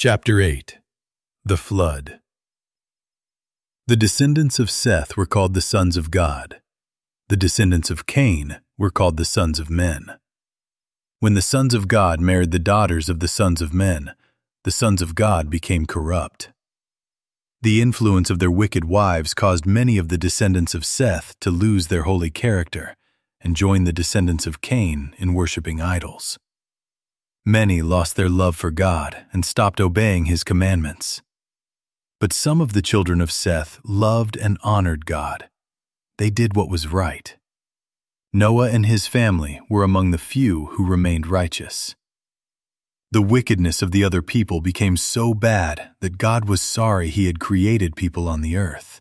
Chapter 8. The Flood. The descendants of Seth were called the sons of God. The descendants of Cain were called the sons of men. When the sons of God married the daughters of the sons of men, the sons of God became corrupt. The influence of their wicked wives caused many of the descendants of Seth to lose their holy character and join the descendants of Cain in worshiping idols. Many lost their love for God and stopped obeying His commandments. But some of the children of Seth loved and honored God. They did what was right. Noah and his family were among the few who remained righteous. The wickedness of the other people became so bad that God was sorry He had created people on the earth.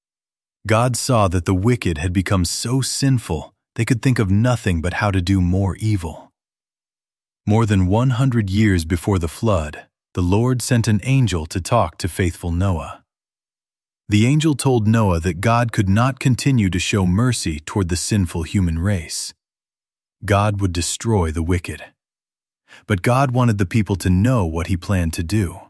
God saw that the wicked had become so sinful they could think of nothing but how to do more evil. More than 100 years before the flood, the Lord sent an angel to talk to faithful Noah. The angel told Noah that God could not continue to show mercy toward the sinful human race. God would destroy the wicked. But God wanted the people to know what He planned to do.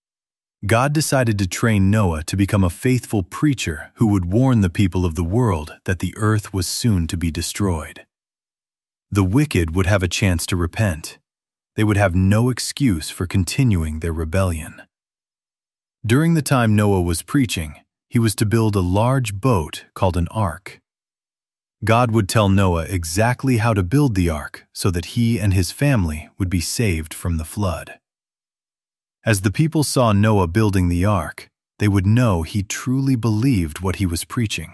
God decided to train Noah to become a faithful preacher who would warn the people of the world that the earth was soon to be destroyed. The wicked would have a chance to repent. They would have no excuse for continuing their rebellion. During the time Noah was preaching, he was to build a large boat called an ark. God would tell Noah exactly how to build the ark so that he and his family would be saved from the flood. As the people saw Noah building the ark, they would know he truly believed what he was preaching.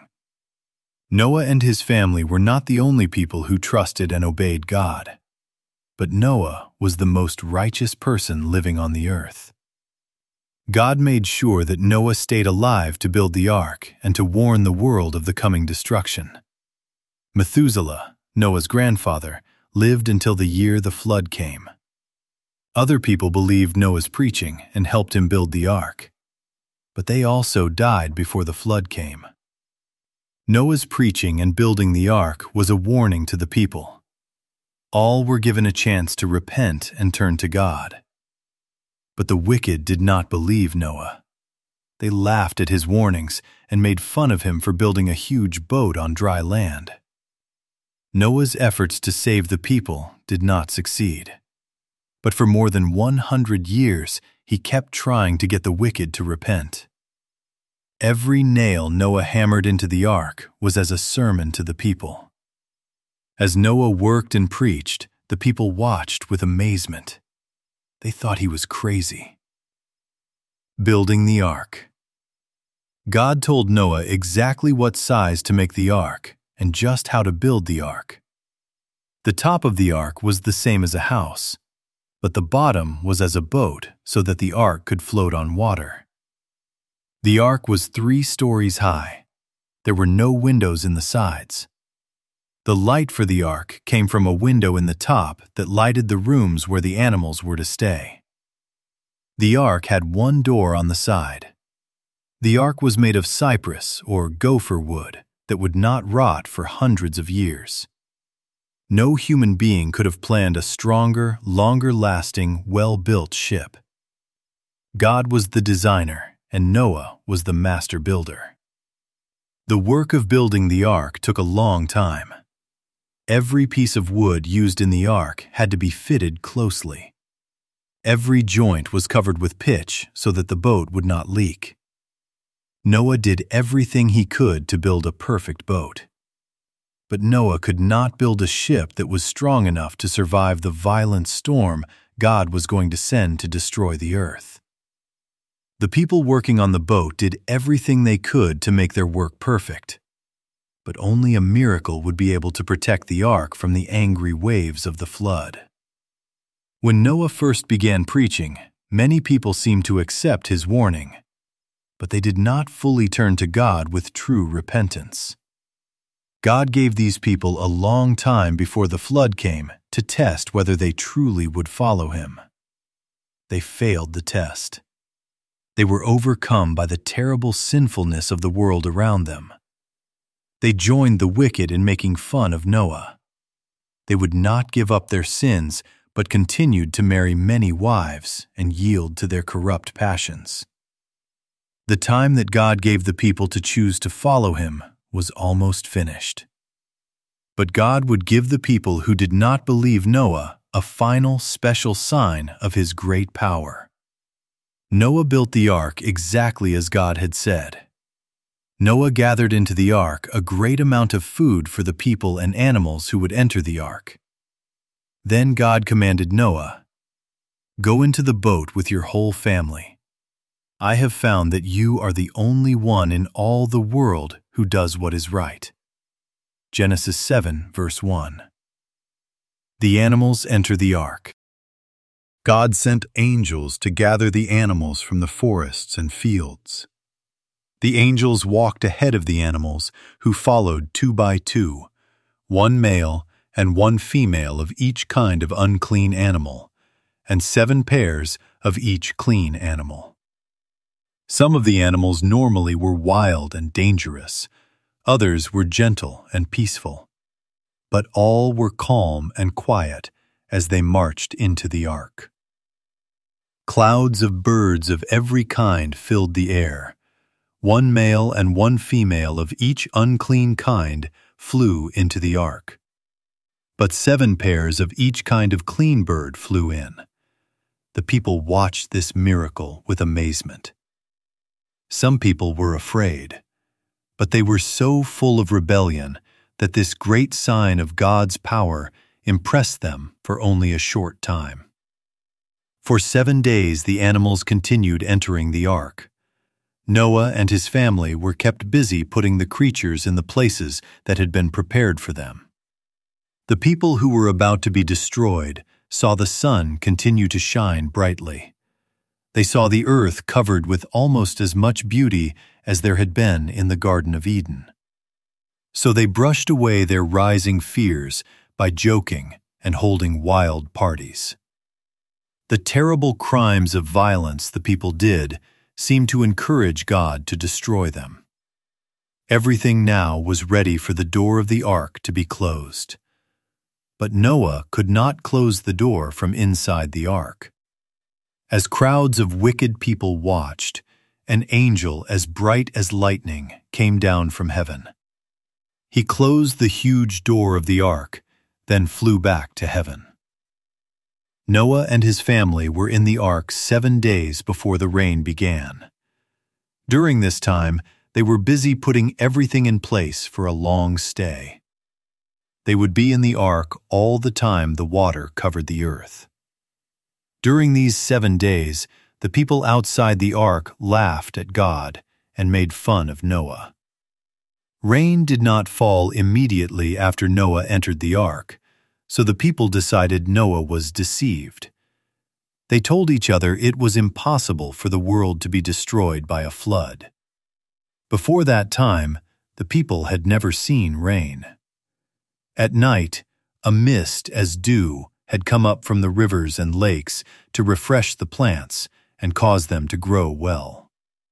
Noah and his family were not the only people who trusted and obeyed God, but Noah was the most righteous person living on the earth. God made sure that Noah stayed alive to build the ark and to warn the world of the coming destruction. Methuselah, Noah's grandfather, lived until the year the flood came. Other people believed Noah's preaching and helped him build the ark, but they also died before the flood came. Noah's preaching and building the ark was a warning to the people. All were given a chance to repent and turn to God. But the wicked did not believe Noah. They laughed at his warnings and made fun of him for building a huge boat on dry land. Noah's efforts to save the people did not succeed. But for more than 100 years, he kept trying to get the wicked to repent. Every nail Noah hammered into the ark was as a sermon to the people. As Noah worked and preached, the people watched with amazement. They thought he was crazy. Building the ark. God told Noah exactly what size to make the ark and just how to build the ark. The top of the ark was the same as a house, but the bottom was as a boat so that the ark could float on water. The ark was 3 stories high. There were no windows in the sides. The light for the ark came from a window in the top that lighted the rooms where the animals were to stay. The ark had 1 door on the side. The ark was made of cypress or gopher wood that would not rot for hundreds of years. No human being could have planned a stronger, longer-lasting, well-built ship. God was the designer, and Noah was the master builder. The work of building the ark took a long time. Every piece of wood used in the ark had to be fitted closely. Every joint was covered with pitch so that the boat would not leak. Noah did everything he could to build a perfect boat. But Noah could not build a ship that was strong enough to survive the violent storm God was going to send to destroy the earth. The people working on the boat did everything they could to make their work perfect, but only a miracle would be able to protect the ark from the angry waves of the flood. When Noah first began preaching, many people seemed to accept his warning, but they did not fully turn to God with true repentance. God gave these people a long time before the flood came to test whether they truly would follow Him. They failed the test. They were overcome by the terrible sinfulness of the world around them. They joined the wicked in making fun of Noah. They would not give up their sins, but continued to marry many wives and yield to their corrupt passions. The time that God gave the people to choose to follow him was almost finished. But God would give the people who did not believe Noah a final special sign of his great power. Noah built the ark exactly as God had said. Noah gathered into the ark a great amount of food for the people and animals who would enter the ark. Then God commanded Noah, "Go into the boat with your whole family. I have found that you are the only one in all the world who does what is right." Genesis 7, verse 1. The animals enter the ark. God sent angels to gather the animals from the forests and fields. The angels walked ahead of the animals, who followed 2 by 2, one male and one female of each kind of unclean animal, and 7 pairs of each clean animal. Some of the animals normally were wild and dangerous, others were gentle and peaceful, but all were calm and quiet as they marched into the ark. Clouds of birds of every kind filled the air. One male and one female of each unclean kind flew into the ark. But 7 pairs of each kind of clean bird flew in. The people watched this miracle with amazement. Some people were afraid, but they were so full of rebellion that this great sign of God's power impressed them for only a short time. For 7 days the animals continued entering the ark. Noah and his family were kept busy putting the creatures in the places that had been prepared for them. The people who were about to be destroyed saw the sun continue to shine brightly. They saw the earth covered with almost as much beauty as there had been in the Garden of Eden. So they brushed away their rising fears by joking and holding wild parties. The terrible crimes of violence the people did seemed to encourage God to destroy them. Everything now was ready for the door of the ark to be closed. But Noah could not close the door from inside the ark. As crowds of wicked people watched, an angel as bright as lightning came down from heaven. He closed the huge door of the ark, then flew back to heaven. Noah and his family were in the ark 7 days before the rain began. During this time, they were busy putting everything in place for a long stay. They would be in the ark all the time the water covered the earth. During these 7 days, the people outside the ark laughed at God and made fun of Noah. Rain did not fall immediately after Noah entered the ark, so the people decided Noah was deceived. They told each other it was impossible for the world to be destroyed by a flood. Before that time, the people had never seen rain. At night, a mist as dew had come up from the rivers and lakes to refresh the plants and cause them to grow well.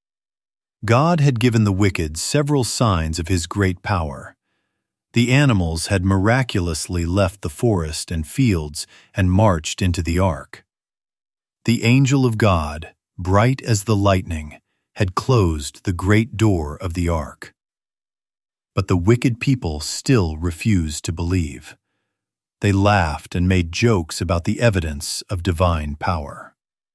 God had given the wicked several signs of his great power. The animals had miraculously left the forest and fields and marched into the ark. The angel of God, bright as the lightning, had closed the great door of the ark. But the wicked people still refused to believe. They laughed and made jokes about the evidence of divine power.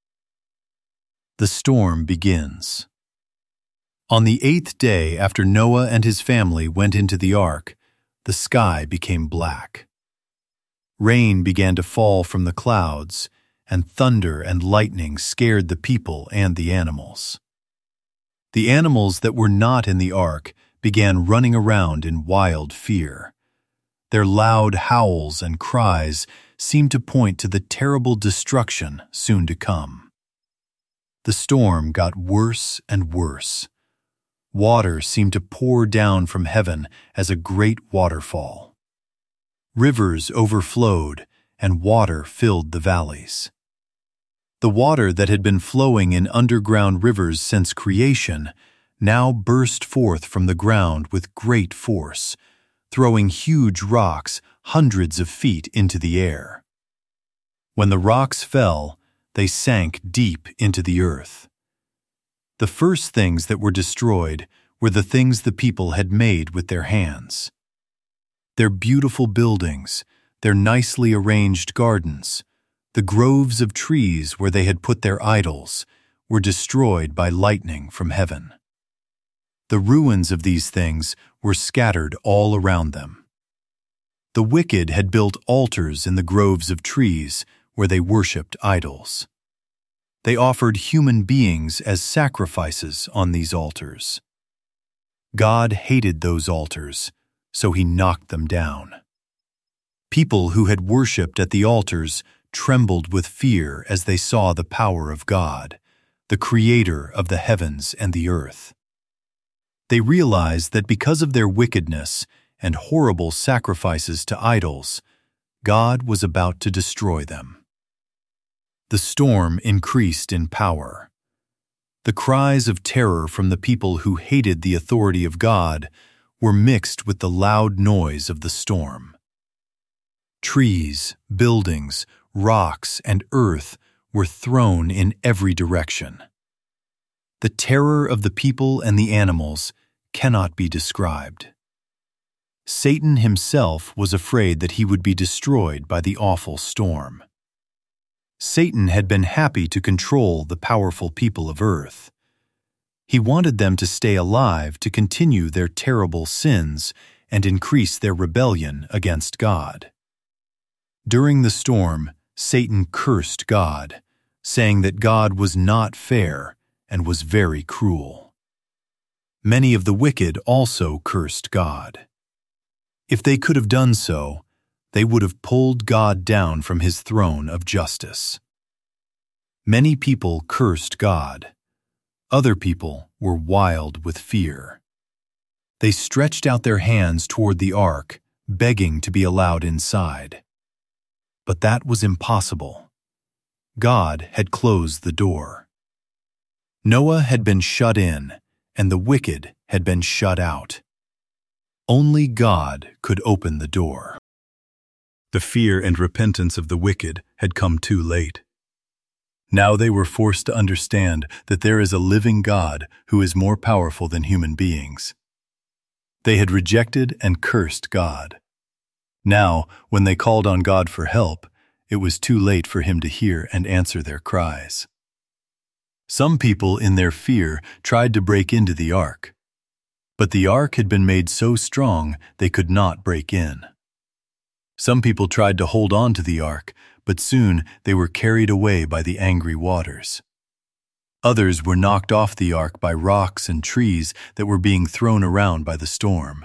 The storm begins. On the 8th day after Noah and his family went into the ark, the sky became black. Rain began to fall from the clouds, and thunder and lightning scared the people and the animals. The animals that were not in the ark began running around in wild fear. Their loud howls and cries seemed to point to the terrible destruction soon to come. The storm got worse and worse. Water seemed to pour down from heaven as a great waterfall. Rivers overflowed, and water filled the valleys. The water that had been flowing in underground rivers since creation now burst forth from the ground with great force, throwing huge rocks hundreds of feet into the air. When the rocks fell, they sank deep into the earth. The first things that were destroyed were the things the people had made with their hands. Their beautiful buildings, their nicely arranged gardens, the groves of trees where they had put their idols, were destroyed by lightning from heaven. The ruins of these things were scattered all around them. The wicked had built altars in the groves of trees where they worshipped idols. They offered human beings as sacrifices on these altars. God hated those altars, so he knocked them down. People who had worshipped at the altars trembled with fear as they saw the power of God, the Creator of the heavens and the earth. They realized that because of their wickedness and horrible sacrifices to idols, God was about to destroy them. The storm increased in power. The cries of terror from the people who hated the authority of God were mixed with the loud noise of the storm. Trees, buildings, rocks, and earth were thrown in every direction. The terror of the people and the animals cannot be described. Satan himself was afraid that he would be destroyed by the awful storm. Satan had been happy to control the powerful people of earth. He wanted them to stay alive to continue their terrible sins and increase their rebellion against God. During the storm, Satan cursed God, saying that God was not fair and was very cruel. Many of the wicked also cursed God. If they could have done so, they would have pulled God down from his throne of justice. Many people cursed God. Other people were wild with fear. They stretched out their hands toward the ark, begging to be allowed inside. But that was impossible. God had closed the door. Noah had been shut in, and the wicked had been shut out. Only God could open the door. The fear and repentance of the wicked had come too late. Now they were forced to understand that there is a living God who is more powerful than human beings. They had rejected and cursed God. Now, when they called on God for help, it was too late for him to hear and answer their cries. Some people, in their fear, tried to break into the ark. But the ark had been made so strong they could not break in. Some people tried to hold on to the ark, but soon they were carried away by the angry waters. Others were knocked off the ark by rocks and trees that were being thrown around by the storm.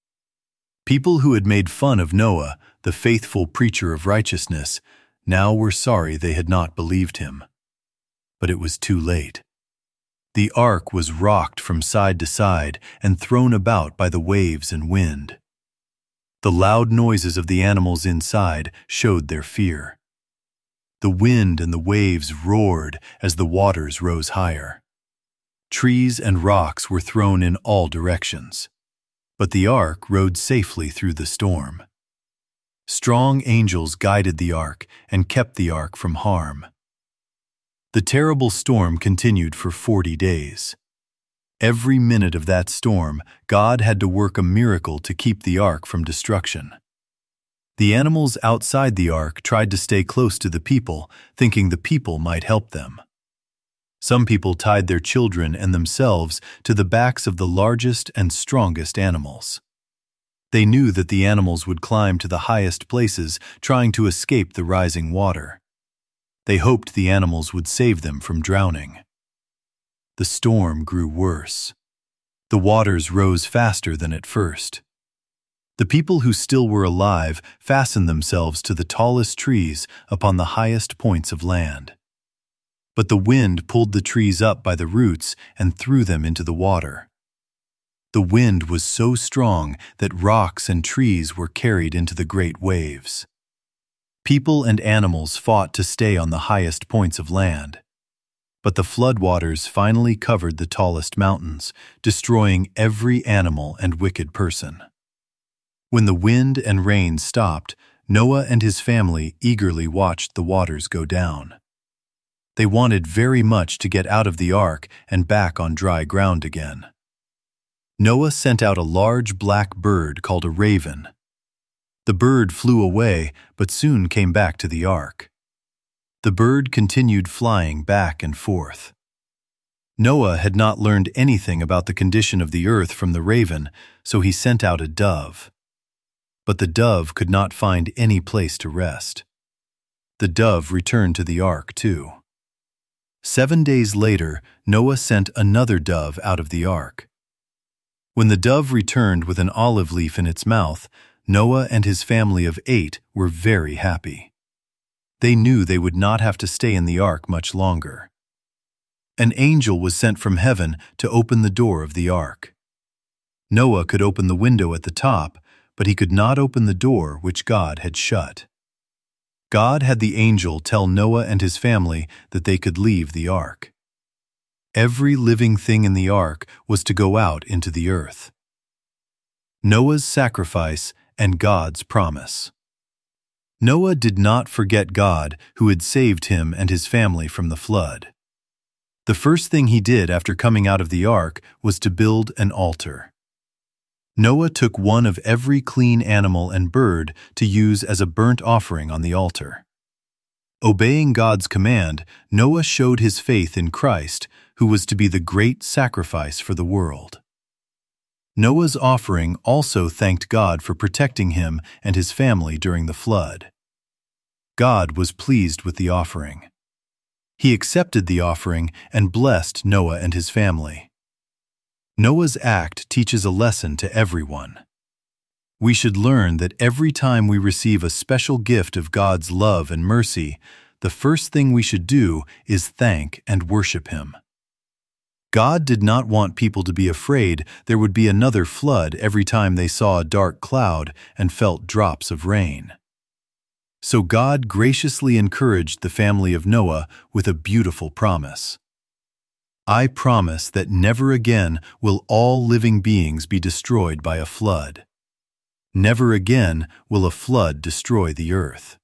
People who had made fun of Noah, the faithful preacher of righteousness, now were sorry they had not believed him. But it was too late. The ark was rocked from side to side and thrown about by the waves and wind. The loud noises of the animals inside showed their fear. The wind and the waves roared as the waters rose higher. Trees and rocks were thrown in all directions, but the ark rode safely through the storm. Strong angels guided the ark and kept the ark from harm. The terrible storm continued for 40 days. Every minute of that storm, God had to work a miracle to keep the ark from destruction. The animals outside the ark tried to stay close to the people, thinking the people might help them. Some people tied their children and themselves to the backs of the largest and strongest animals. They knew that the animals would climb to the highest places, trying to escape the rising water. They hoped the animals would save them from drowning. The storm grew worse. The waters rose faster than at first. The people who still were alive fastened themselves to the tallest trees upon the highest points of land. But the wind pulled the trees up by the roots and threw them into the water. The wind was so strong that rocks and trees were carried into the great waves. People and animals fought to stay on the highest points of land. But the floodwaters finally covered the tallest mountains, destroying every animal and wicked person. When the wind and rain stopped, Noah and his family eagerly watched the waters go down. They wanted very much to get out of the ark and back on dry ground again. Noah sent out a large black bird called a raven. The bird flew away, but soon came back to the ark. The bird continued flying back and forth. Noah had not learned anything about the condition of the earth from the raven, so he sent out a dove. But the dove could not find any place to rest. The dove returned to the ark too. 7 days later, Noah sent another dove out of the ark. When the dove returned with an olive leaf in its mouth, Noah and his family of 8 were very happy. They knew they would not have to stay in the ark much longer. An angel was sent from heaven to open the door of the ark. Noah could open the window at the top, but he could not open the door which God had shut. God had the angel tell Noah and his family that they could leave the ark. Every living thing in the ark was to go out into the earth. Noah's sacrifice and God's promise. Noah did not forget God, who had saved him and his family from the flood. The first thing he did after coming out of the ark was to build an altar. Noah took one of every clean animal and bird to use as a burnt offering on the altar. Obeying God's command, Noah showed his faith in Christ, who was to be the great sacrifice for the world. Noah's offering also thanked God for protecting him and his family during the flood. God was pleased with the offering. He accepted the offering and blessed Noah and his family. Noah's act teaches a lesson to everyone. We should learn that every time we receive a special gift of God's love and mercy, the first thing we should do is thank and worship Him. God did not want people to be afraid there would be another flood every time they saw a dark cloud and felt drops of rain. So God graciously encouraged the family of Noah with a beautiful promise. I promise that never again will all living beings be destroyed by a flood. Never again will a flood destroy the earth.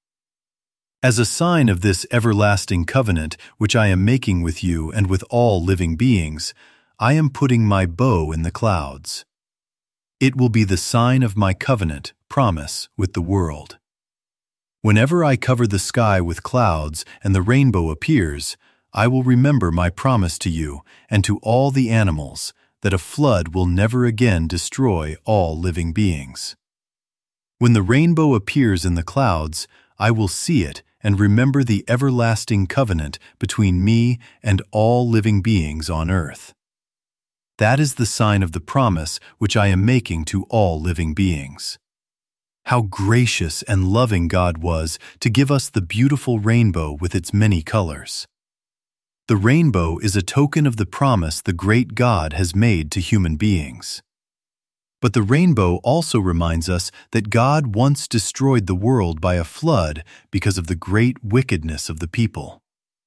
As a sign of this everlasting covenant which I am making with you and with all living beings, I am putting my bow in the clouds. It will be the sign of my covenant promise with the world. Whenever I cover the sky with clouds and the rainbow appears, I will remember my promise to you and to all the animals that a flood will never again destroy all living beings. When the rainbow appears in the clouds, I will see it and remember the everlasting covenant between me and all living beings on earth. That is the sign of the promise which I am making to all living beings. How gracious and loving God was to give us the beautiful rainbow with its many colors. The rainbow is a token of the promise the great God has made to human beings. But the rainbow also reminds us that God once destroyed the world by a flood because of the great wickedness of the people.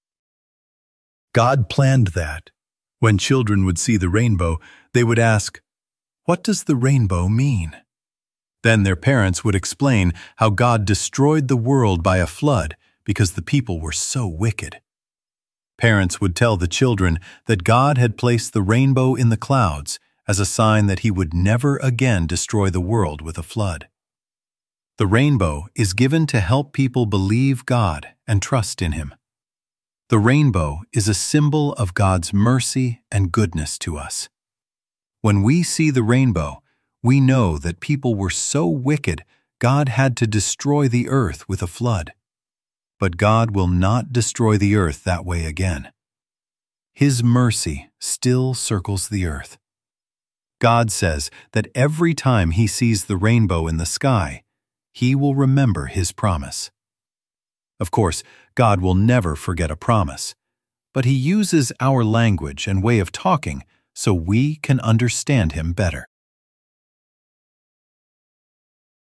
God planned that. When children would see the rainbow, they would ask, "What does the rainbow mean?" Then their parents would explain how God destroyed the world by a flood because the people were so wicked. Parents would tell the children that God had placed the rainbow in the clouds as a sign that He would never again destroy the world with a flood. The rainbow is given to help people believe God and trust in Him. The rainbow is a symbol of God's mercy and goodness to us. When we see the rainbow, we know that people were so wicked God had to destroy the earth with a flood. But God will not destroy the earth that way again. His mercy still circles the earth. God says that every time He sees the rainbow in the sky, He will remember His promise. Of course, God will never forget a promise, but He uses our language and way of talking so we can understand Him better.